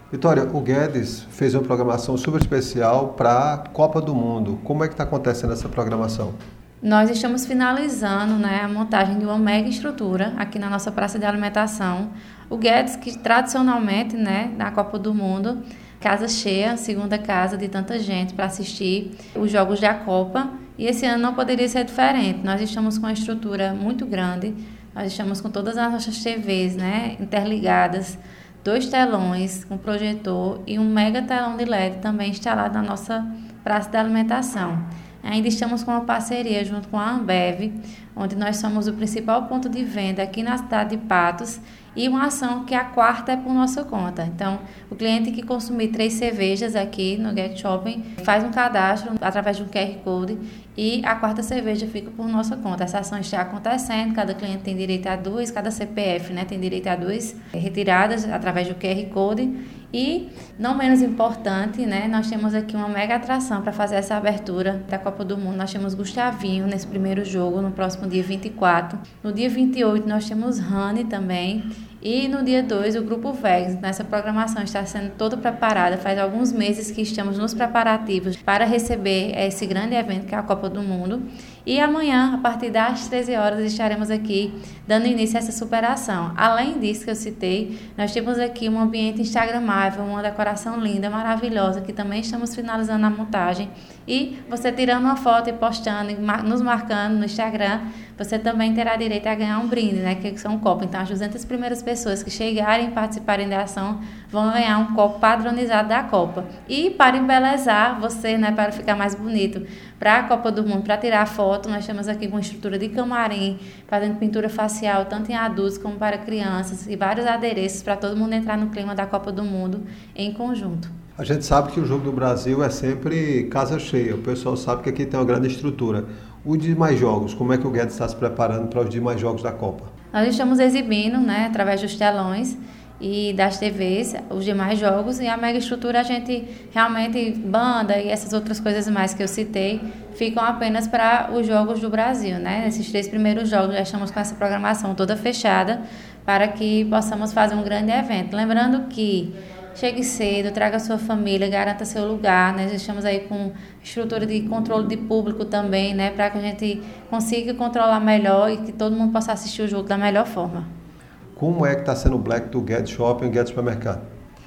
Vitória, o Guedes fez uma programação super especial para a Copa do Mundo. Como é que está acontecendo essa programação? Nós estamos finalizando, né, a montagem de uma mega estrutura aqui na nossa praça de alimentação. O Guedes, que tradicionalmente, né, na Copa do Mundo, casa cheia, segunda casa de tanta gente para assistir os jogos da Copa. E esse ano não poderia ser diferente. Nós estamos com uma estrutura muito grande, nós estamos com todas as nossas TVs, né, interligadas, 2 telões com projetor e um mega telão de LED também instalado na nossa praça de alimentação. Ainda estamos com uma parceria junto com a Ambev, onde nós somos o principal ponto de venda aqui na cidade de Patos, e uma ação que a quarta é por nossa conta. Então, o cliente que consumir 3 cervejas aqui no Get Shopping faz um cadastro através de um QR Code e a quarta cerveja fica por nossa conta. Essa ação está acontecendo, cada cliente tem direito a 2, cada CPF, né, tem direito a 2 retiradas através do QR Code. E, não menos importante, né, nós temos aqui uma mega atração para fazer essa abertura da Copa do Mundo. Nós temos Gustavinho nesse primeiro jogo, no próximo dia 24. No dia 28, nós temos Rani também. E no dia 2, o Grupo Vegas. Essa programação está sendo toda preparada. Faz alguns meses que estamos nos preparativos para receber esse grande evento que é a Copa do Mundo. E amanhã, a partir das 13 horas, estaremos aqui dando início a essa superação. Além disso que eu citei, nós temos aqui um ambiente instagramável, uma decoração linda, maravilhosa, que também estamos finalizando a montagem. E você tirando uma foto e postando, nos marcando no Instagram, você também terá direito a ganhar um brinde, né, que são um copo. Então, as 200 primeiras pessoas que chegarem e participarem da ação vão ganhar um copo padronizado da Copa. E para embelezar você, né, para ficar mais bonito, para a Copa do Mundo, para tirar foto, nós temos aqui uma estrutura de camarim, fazendo pintura facial, tanto em adultos como para crianças, e vários adereços para todo mundo entrar no clima da Copa do Mundo em conjunto. A gente sabe que o Jogo do Brasil é sempre casa cheia, o pessoal sabe que aqui tem uma grande estrutura. Os demais jogos, como é que o Guedes está se preparando para os demais jogos da Copa? Nós estamos exibindo, né, através dos telões e das TVs, os demais jogos, e a mega estrutura a gente realmente, banda e essas outras coisas mais que eu citei, ficam apenas para os jogos do Brasil, né? Nesses 3 primeiros jogos já estamos com essa programação toda fechada para que possamos fazer um grande evento. Lembrando que chegue cedo, traga sua família, garanta seu lugar, né? Nós estamos aí com estrutura de controle de público também, né? Para que a gente consiga controlar melhor e que todo mundo possa assistir o jogo da melhor forma. Como é que está sendo o Black do Guedes Shopping e Guedes Supermercado?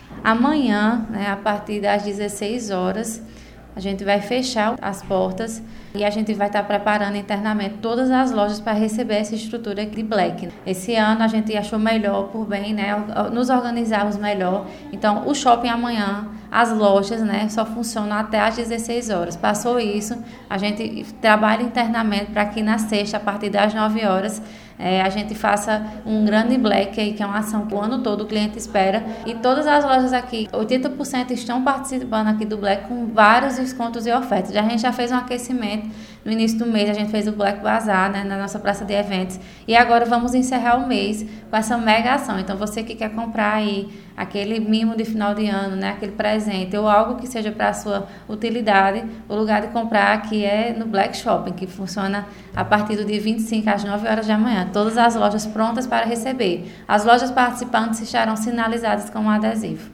Amanhã, né, a partir das 16 horas, a gente vai fechar as portas e a gente vai estar preparando internamente todas as lojas para receber essa estrutura de Black. Esse ano a gente achou melhor, por bem, né, nos organizarmos melhor. Então, o shopping amanhã, as lojas, né, só funcionam até às 16 horas. Passou isso, a gente trabalha internamente para que na sexta, a partir das 9 horas, a gente faça um grande Black aí, que é uma ação que o ano todo o cliente espera. E todas as lojas aqui, 80% estão participando aqui do Black com vários descontos e ofertas. A gente já fez um aquecimento no início do mês, a gente fez o Black Bazaar, né, na nossa praça de eventos. E agora vamos encerrar o mês com essa mega ação. Então você que quer comprar aí aquele mimo de final de ano, né, aquele presente ou algo que seja para a sua utilidade, o lugar de comprar aqui é no Black Shopping, que funciona a partir do dia 25 às 9 horas da manhã. Todas as lojas prontas para receber. As lojas participantes estarão sinalizadas com um adesivo.